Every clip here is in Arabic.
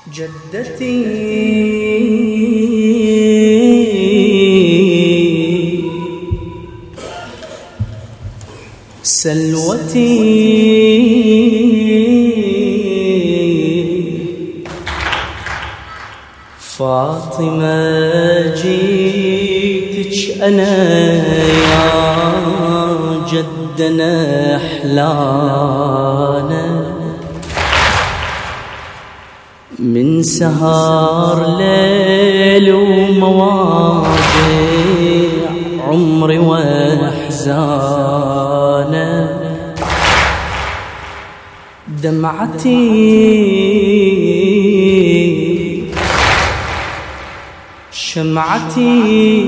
جدتي سلوتي فاطمة جيتك أنا يا جدنا أحلانا من سهر ليل ومواجع عمري واحزانا دمعتي شمعتي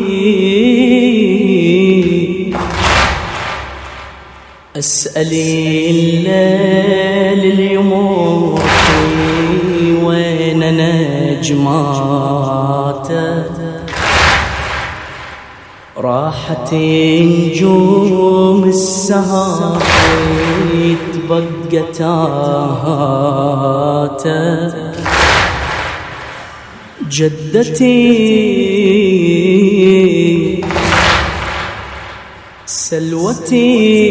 أسألي الليل اليموت وين نجماته راحت نجوم السهر تبقى تاهاته جدتي سلوتي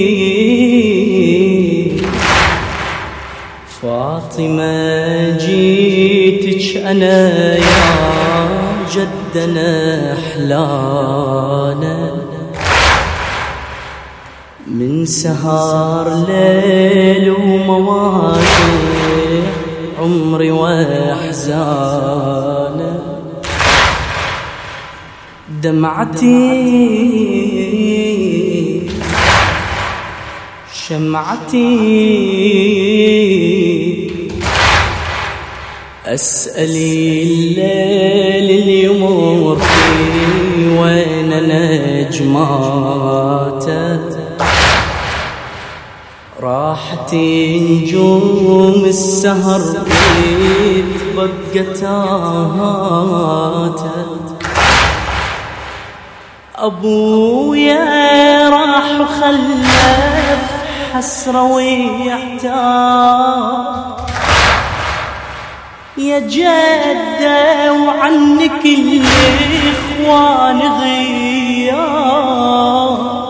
فاطمة جيتك أنا يا جدنا أحلانا من سهر ليل ومواجع عمري واحزانا دمعتي شمعتي أسألي الليل اليمر وين نجماته راحت نجوم السهر تبقى تاهاته أبويا راح وخلف حسرة ويعتاب يا جدة وعنك الإخوان غياب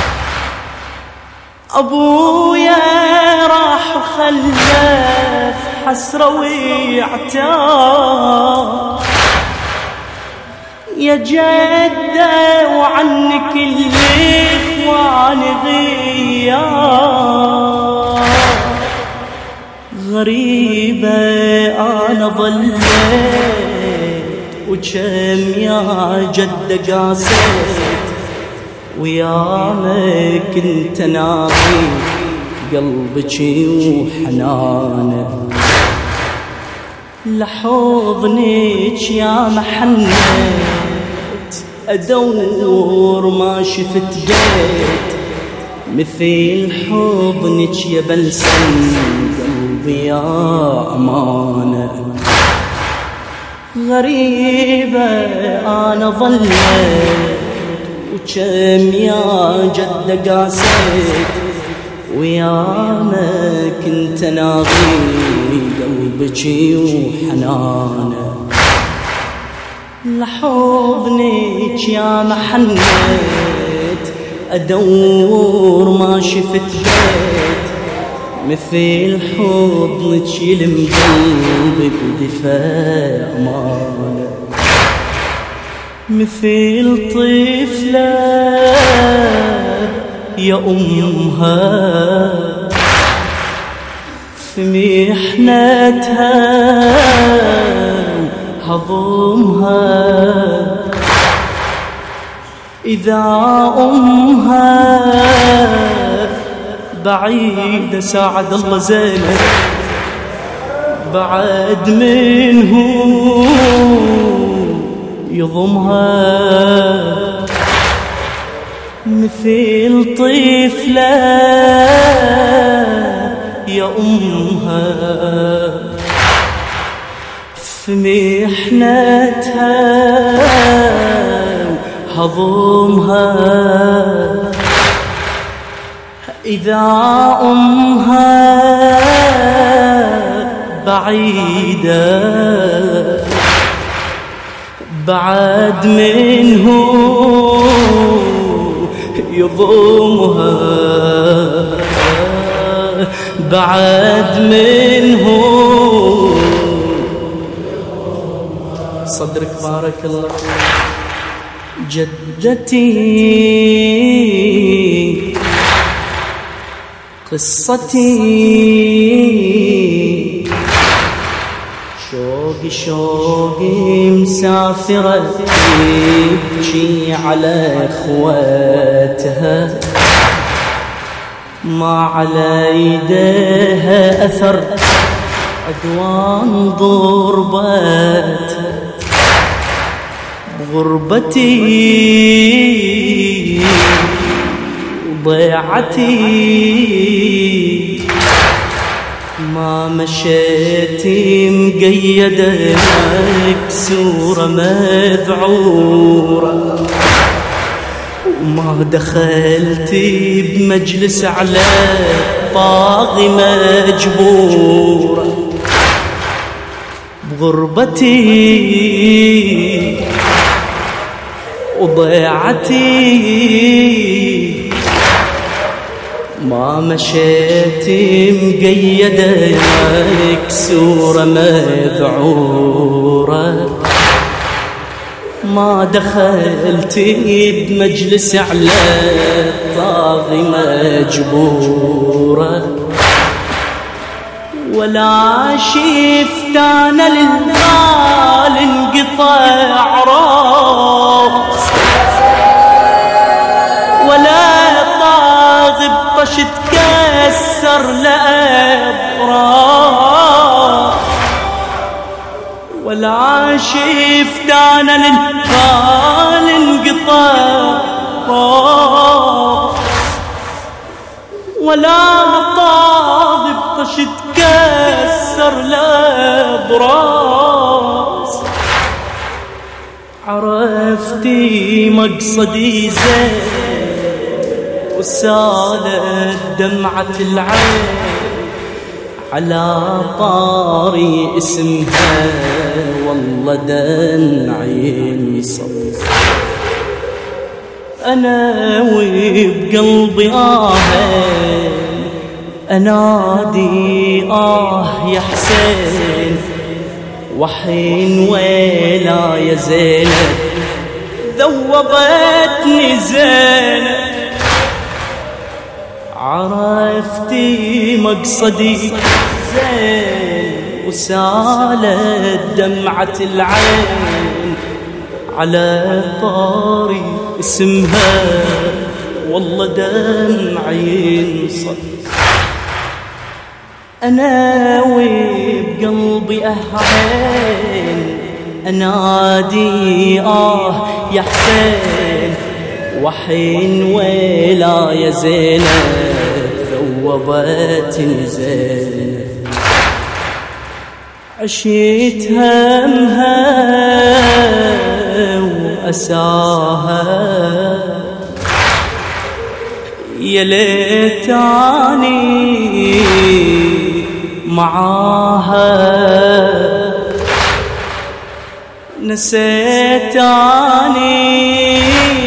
أبويا راح وخلف حسرة ويعتاب يا جدة وعنك الإخوان غياب غريبة أنا ظليت وكم يا جدة قاسيت وياما كنت ناقي قلبك وحنانه لحضنك يا محنت أدور ما شفت بيت مثل حضنك يا بلسم قلبي يا أمانة غريبة أنا ظليت وكم يا جدة قاسيت وياما كنت ناغي قلبك وحنانه لحضنك يا محنت أدور ما شفت بيت مثل حضنك يلم قلبي بدفاع أمانه مثل طفلة يا أمها في محنتها هضمها إذا أمها بعيدة ساعد الله زينب بعد منه يضمها مثل طفلة يا أمها في محنتها هضمها إذا أمها بعيدة بعد منه يضمها بعد منه صدرك بارك الله. جدتي قصتي شوقي مسافرة تبكي على اخواتها ما على يديها اثر عدوان ضربت بغربتي وضيعتي ما مشيتي مقيدة مكسورة مذعورة وما دخلتي بمجلس على طاغي مجبورة بغربتي وضيعتي ما مشيتي مقيدة مكسورة مذعورة ما دخلتي بمجلس على الطاغي مجبورة ولا شفت أنا للمال انقطع راس ولا طاغي بطش تكسر لأبراس ولا شفت أنا للمال انقطع راس ولا طاغي بطش تكسر لأبراس عرفتي مقصدي زين وسالت دمعة العين على طاري اسمها والله دمعي صف أنا وبقلبي أنادي يا حسين وحين ويلا يا زينب ذوبتني زينب عرفتي مقصدي زين وسالت دمعة العين على طاري اسمها والله دمعي انصف أنا وبقلبي أهين أنادي يا حسين وحين ويلا يا زينب ذوبتني زينب عشيت همها وأساها يا ليتاني معاها نسيتاني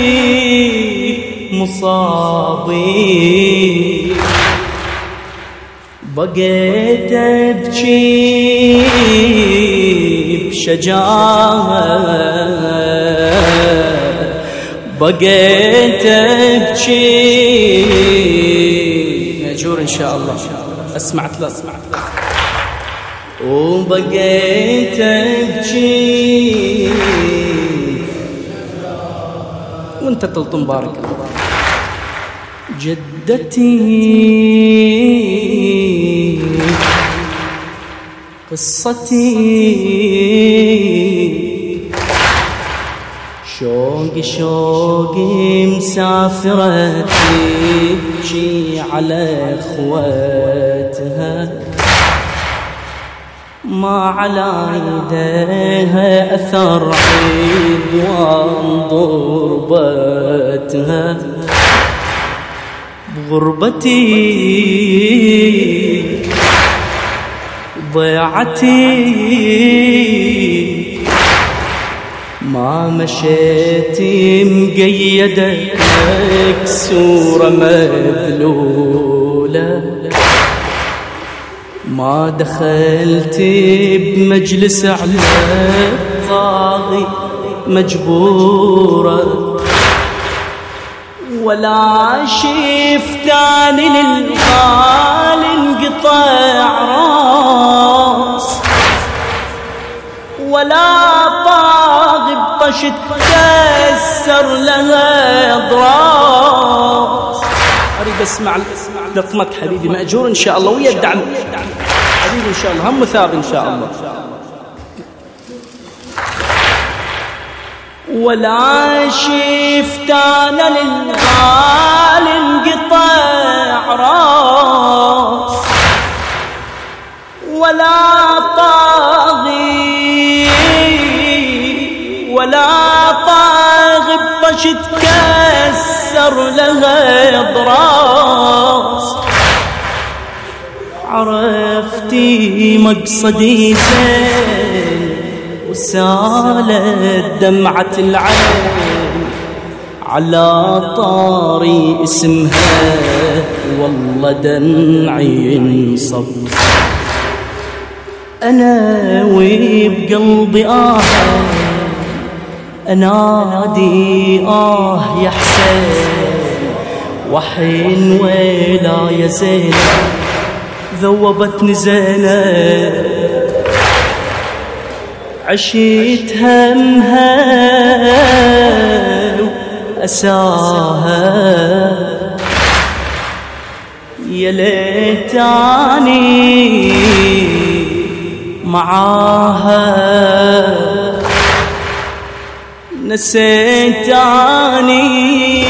مصابي بقيت ابكي بشجاعة بقيت ابكي مأجور ان شاء الله اسمعت له وبقيت ابكي وانت تلطم بارك الله. جدتي قصتي شوقي مسافرة تبكي على اخواتها ما على يديها اثر عدوان ضربتها بغربتي ضيعتي ما مشيتي مقيدة مكسورة مذلولة، ما دخلتي بمجلس على الطاغي مجبورة، ولا شفتاني للغالي انقطع راس، ولا طاغي بطشت كسر لها ضراس. اريد اسمع لطمك حبيبي، ماجور ان شاء الله ويا الدعم حبيبي ان شاء الله، هم ثاب ان شاء الله. ولا شفت انا للغالي انقطع راس، ولا طاغي بطش تكسر لها ضراس. عرفتي مقصدي زين وسالت دمعة العين على طاري اسمها، والله دمعي انصب. أنا وبقلبي أنادي يا حسين، وحين ويلا يا زينب ذوبتني زينب. عشيت همها وأساها، يا ليتاني معاها، نسيتاني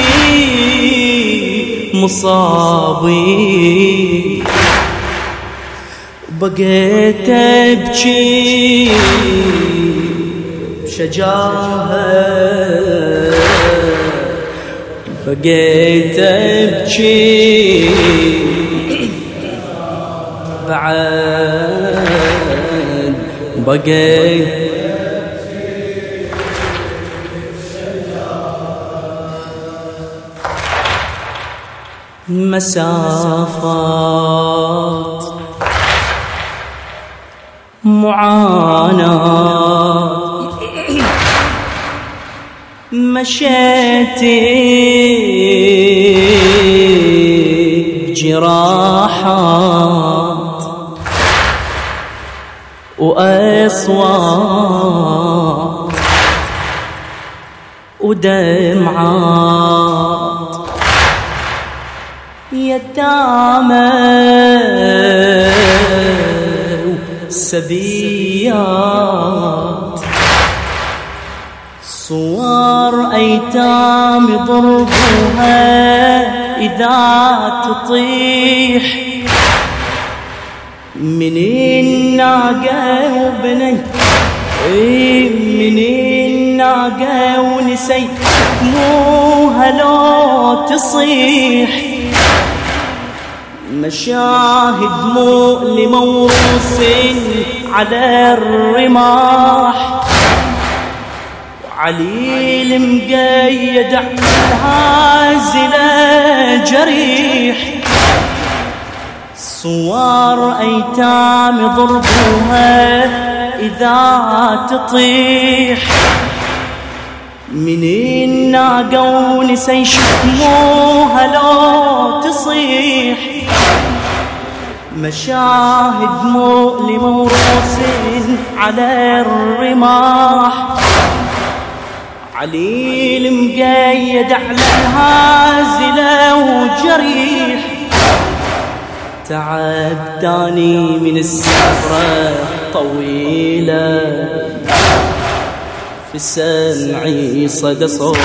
مصابي، بقيت ابكي بشجاها، بقيت ابكي بعد، بقيت مسافات معاناة، مشيتي بجراحات وأصوات ودمعات، يتامى وسبيات، صور أيتام ضربوها إذا تطيح، من الناقة وبني من الناقة ونسي دموها لو تصيح، مشاهد مؤلمة وروس على الرماح، وعليل مقيد هازلة جريح، صور أيتام ضربوها إذا تطيح، من الناقة ونسي شتموها لو تصيح، مشاهد مؤلمة وروس على الرماح، عليل مقيد على الهازلة وجريح، تعب تاني من السفرة طويلة، في سمعي صدى صوت،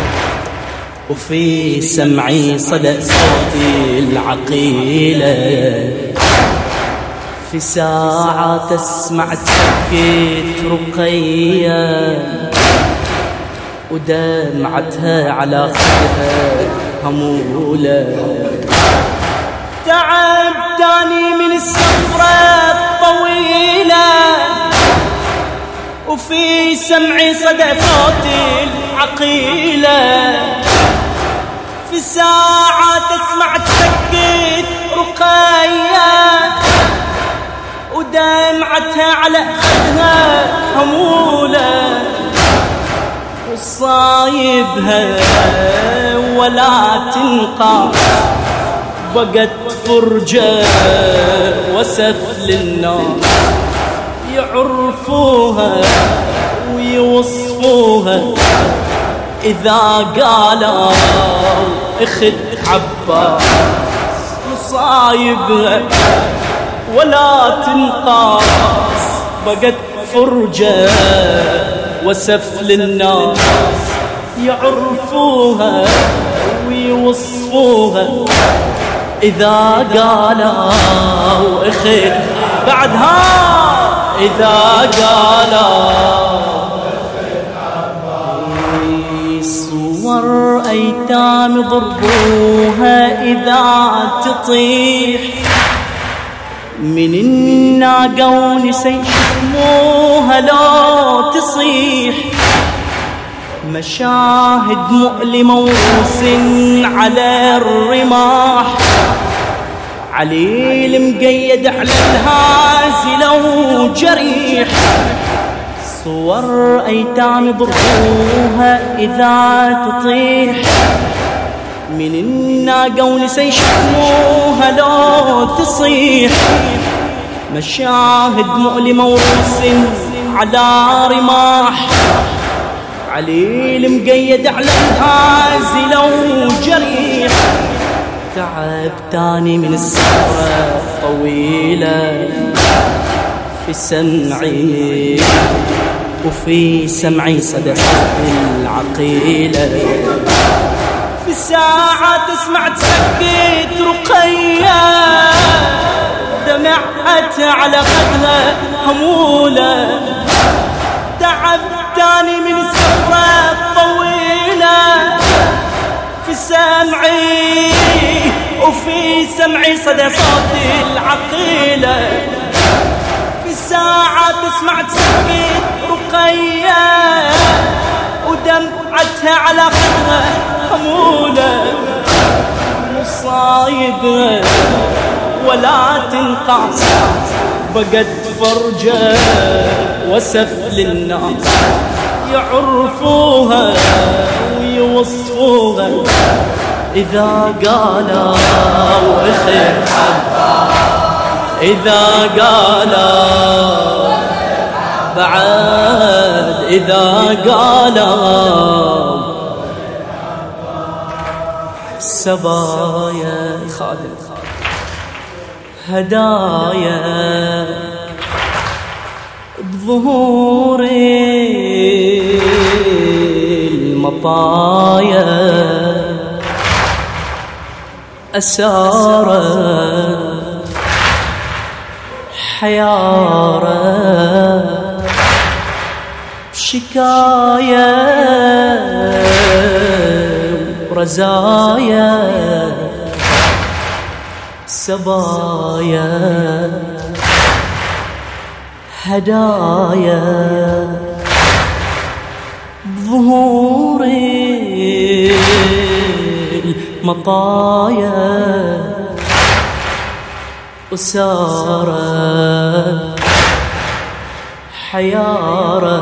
وفي سمعي صدى صوتي العقيلة، في ساعة اسمع تبكيت رقية، ودمعتها على خدها همولة، تعب تاني من السفرة الطويلة وفي سمعي صدى صوتي العقيلة في ساعة تسمع تسكت رقية ودمعتها على خدها همولة وصايبها ولا تنقى بقت فرجة وسف للناس يعرفوها ويوصفوها إذا قالوا اخت عباس مصايبها ولا تنقاس بقت فرجة وسف للناس يعرفوها ويوصفوها إذا قالوا اخت بعدها إذا قالوا صور أيتام ضربوها إذا تطيح من الناقة ونسي شموها لو تصيح مشاهد مؤلمة وروس على الرماح علي المقيد على الهازلة وجريح صور أيتام ضربوها إذا تطيح من الناقة ونسي شموها لو تصيح مشاهد مؤلمة وروس على رماح علي المقيد على الهازلة وجريح تعب تاني من السفرة طويلة في سمعي وفي سمعي صدى العقيلة في ساعة تسمع تسكت رقية دمعت على خدها همولة تعب تاني من السفرة الطويلة في سمعي وفي سمعي صدى صوت العقيلة في ساعة تسمع تسكت رقية ودمعتها على خدها همولة مصايبة ولا تنقاس بقت فرجة وسف للناس يعرفوها ويوصفوها إذا قالوا اخت عباس إذا قالوا بعد إذا قالوا سبايا خادم هدايا بظهور المطايا أسارة حيارة شكاية ورزايا سبايا هدايا ظهور المطايا أسارة حيارة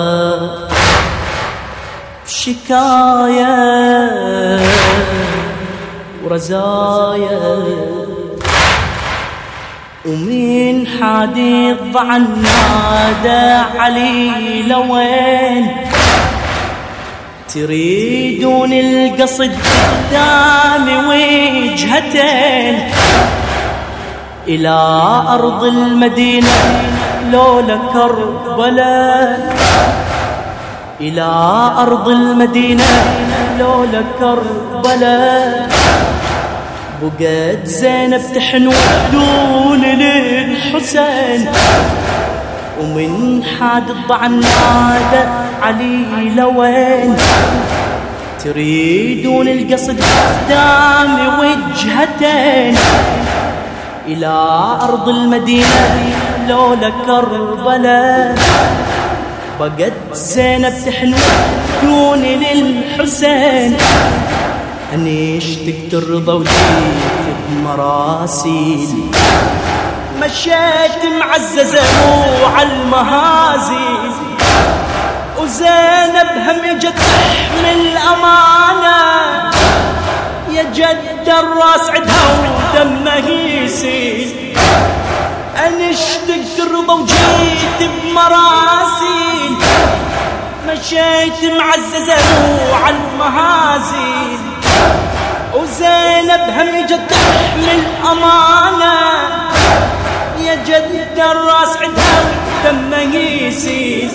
شكاية ورزايا ومن حديث ضعن نادى علي لوين تريدون القصد قدامي وجهتين إلى أرض المدينة لولا كربلاء إلى أرض المدينة لولا كربلاء بقت زينب تحن دون للحسين ومن حاد الضعن نادى علي لوين تريدون القصد قدامي وجهتين إلى أرض المدينة لولا كربلاء، بقت زينب تحنو عيوني للحسين، أنيشتك ترضى وجيت بمراسيل، مشيت معززة وعلى المهازيل، وزينب هم اجت تحمل أمانة، يا جد الراس عدها ودمه يسيل، أنشتك ترضى وجيت بمراسيل، مشيت معززة وعلى المهازيل، وزينب هم اجت تحمل أمانة، يا جد الراس عدها ودمه يسيل،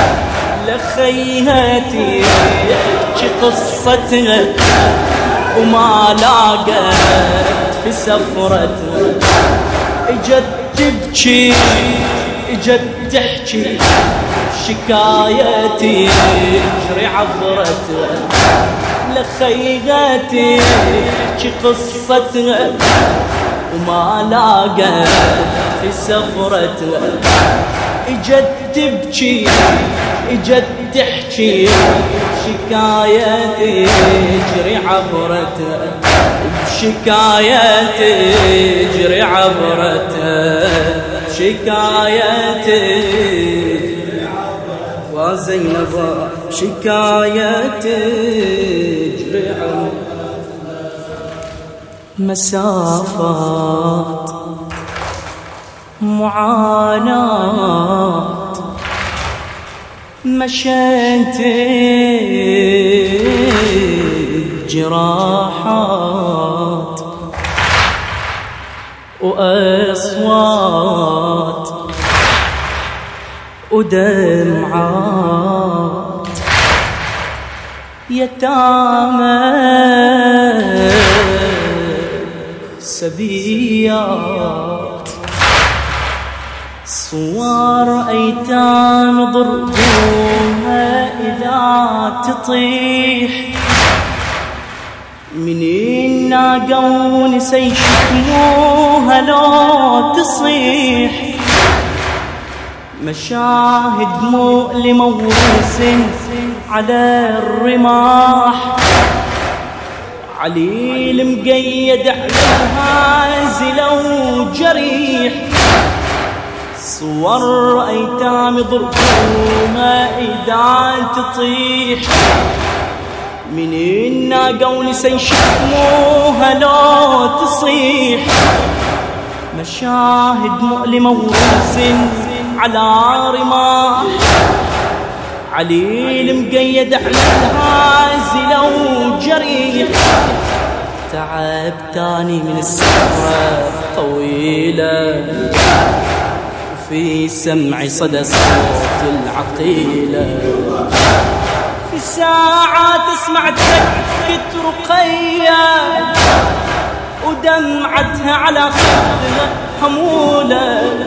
لخيها تحكي قصتها وما لاقت في سفرتها، اجت تبكي اجت تحكي شكايتي يجري عبرتها، لخيها تحكي قصتها وما لاقت في سفرتها، اجت تبكي اجت تحكي شكايتي يجري عبرتها، بشكايتي يجري عبرتها، شكايتي وزينب شكايتي يجري عبرتها، مسافات معاناة مشيت جراحات وأصوات ودمعات، يتامى سبيات، صور أيتام ضربوها إذا تطيح، منين ناقوا نسا يشكلوها لو تصيح، مشاهد مؤلمة ورس على الرماح، عليل مقيد على الهازلة وجريح، صور أيتام ضربوها إذا تطيح، منين ناقوا نسا يشكموها لو تصيح، مشاهد مؤلمة ورس على رماح، عليل مقيد على الهازلة وجريح، تعب تاني من السفرة طويلة، في سمعي صدى صوت العقيلة، في ساعات اسمع دقة رقية ودمعتها على خدها حمولة،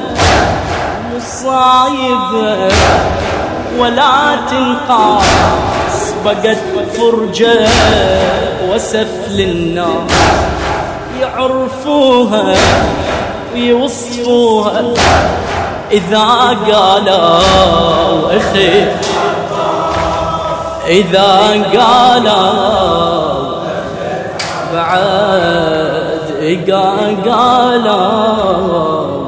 مصايبة ولا تنقاس، بقت فرجة وسف للناس، يعرفوها ويوصفوها إذا قالوا أخي، إذا قالوا بعد قالوا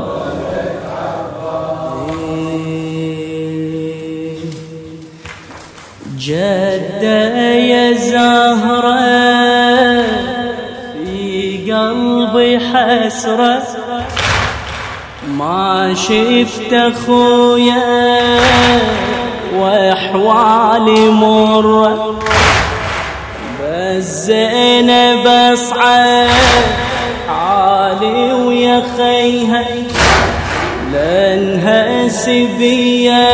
جدة يا زهرة في قلبي حسرة، ما شفت أخويا وأحوالي مرة، بس زينب أصعب حالي ويا خيها، لأنها سبية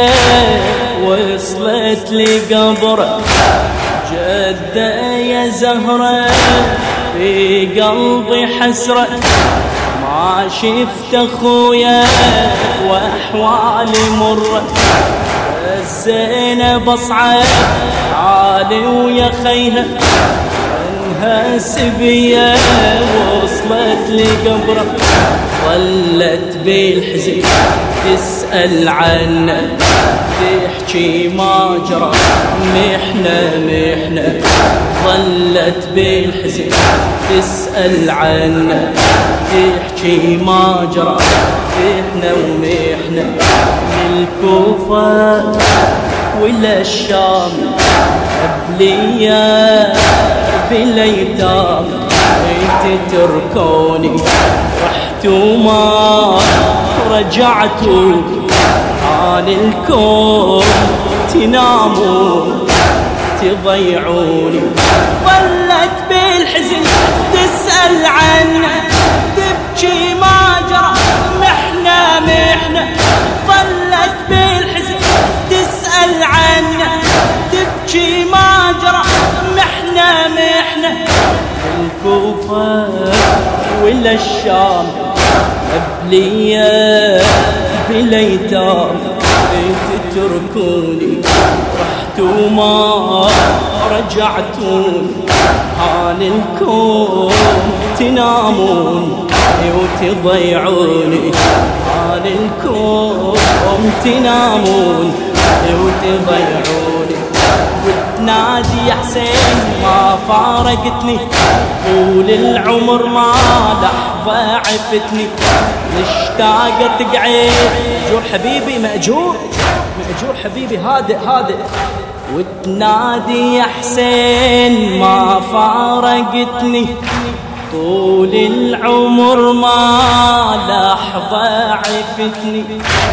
وصلت لقبره، جدة يا زهرة في قلبي حسرة، ما شفت أخويا وأحوالي مرة، زينب أصعب حالي ويا خيها، انها سبية وصلت لقبره، ظلت بالحزن تسأل عنه تحكي ما جرى محنة ظلت بالحزن تسأل عنه تحكي ما جرى محنة من الكوفة ولا الشام قبلية بالايتام تتركوني رحت وما رجعتوا عن الكون تنامون تضيعوني ظلت بالحزن تسأل عنه تبكي ما جرى محنة ظلت بالحزن تسأل عنه تبكي ما جرى محنة الكوفة ولا الشام قبلية بالايتام تتركوني رحت وما رجعتون عن الكون تنامون وتضيعوني عن الكون تنامون وتضيعوني وتنادي يا حسين ما فارقتني طول العمر ما لحظة عفتني مشتاقة تقعد مأجور حبيبي مأجور حبيبي هادئ وتنادي يا حسين ما فارقتني طول العمر ما لحظة عفتني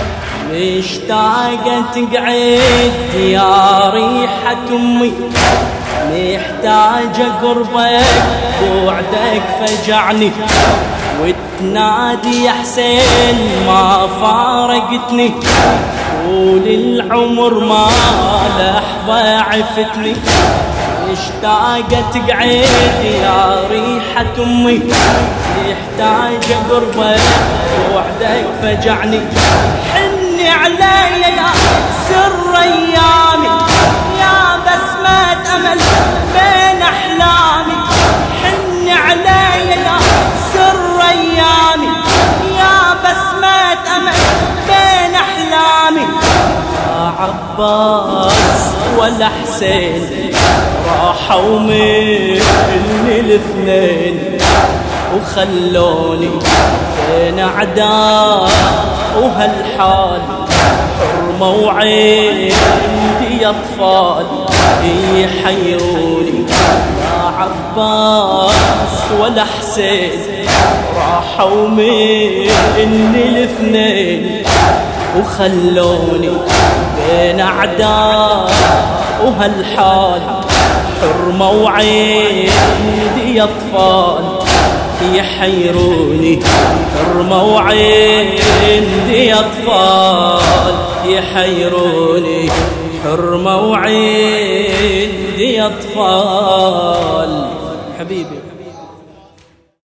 مشتاقة تقعد يا ريحة أمي محتاجة قربك وعدك فجعني وتنادي يا حسين ما فارقتني طول العمر ما لحظة عفتني مشتاقة تقعد يا ريحة أمي محتاجة قربك وعدك فجعني حني علي يا سر أيامي يا بسمة أمل بين أحلامي حني علي يا سر أيامي يا بسمة أمل بين أحلامي يا عباس ولا حسين راحوا مني الاثنين وخلوني بين أعداء وهالحال حرمة وعندي أطفال يحيروني يا عباس ولا حسين راحوا مني الاثنين وخلوني بين أعداء وهالحال حرمة وعندي أطفال يحيروني حرمة وعندي أطفال يحيروني حرمة وعندي أطفال حبيبي